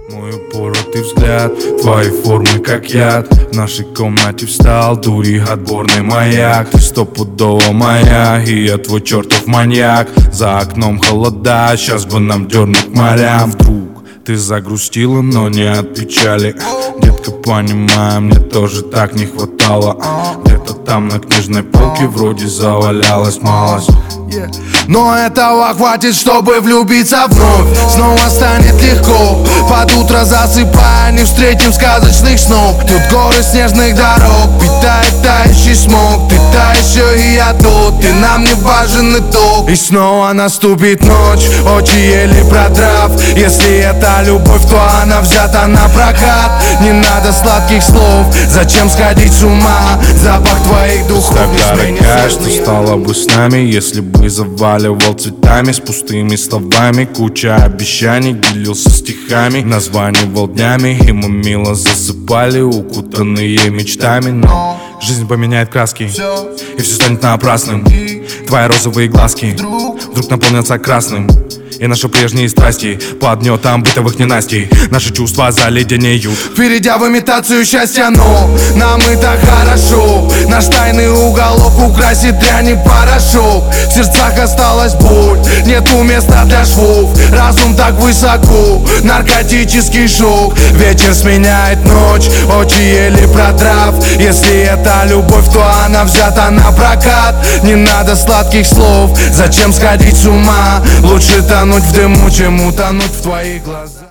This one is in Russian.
Мой упоротый взгляд, твои формы как яд. В нашей комнате встал дури отборный маяк. Ты стопудово моя, и я твой чертов маньяк. За окном холода, сейчас бы нам дернуть к морям. Вдруг ты загрустила, но не от печали. Детка, понимаю, мне тоже так не хватало. Где-то там на книжной полке вроде завалялась малость. Но этого хватит, чтобы влюбиться вновь. Снова станет легко. Под утро засыпая, не встретим сказочных снов. Тут горы снежных дорог, питает тающий смог. Ты та еще и я тот, ты нам не важен итог. И снова наступит ночь, очи еле продрав. Если это любовь, то она взята на прокат. Не надо сладких слов, зачем сходить с ума? Запах твоих духов не дорогая, что стало бы с нами, если бы заваливал цветами, с пустыми словами, куча обещаний, делился стихами, названивал днями, и мы мило засыпали, укутанные мечтами. Но жизнь поменяет краски, и все станет напрасным. Твои розовые глазки вдруг наполнятся красным. И наши прежние страсти под гнетом бытовых ненастий наши чувства заледенеют, перейдя в имитацию счастья. Но нам и так хорошо. Наш тайный уголок украсит дрянь и порошок. В сердцах осталась боль, нету места для швов. Разум так высоко, наркотический шок. Вечер сменяет ночь, очи еле продрав. Если это любовь, то она взята на прокат. Не надо сладких слов, зачем сходить с ума? Лучше тонуть в дыму, чем утонуть в твоих глазах.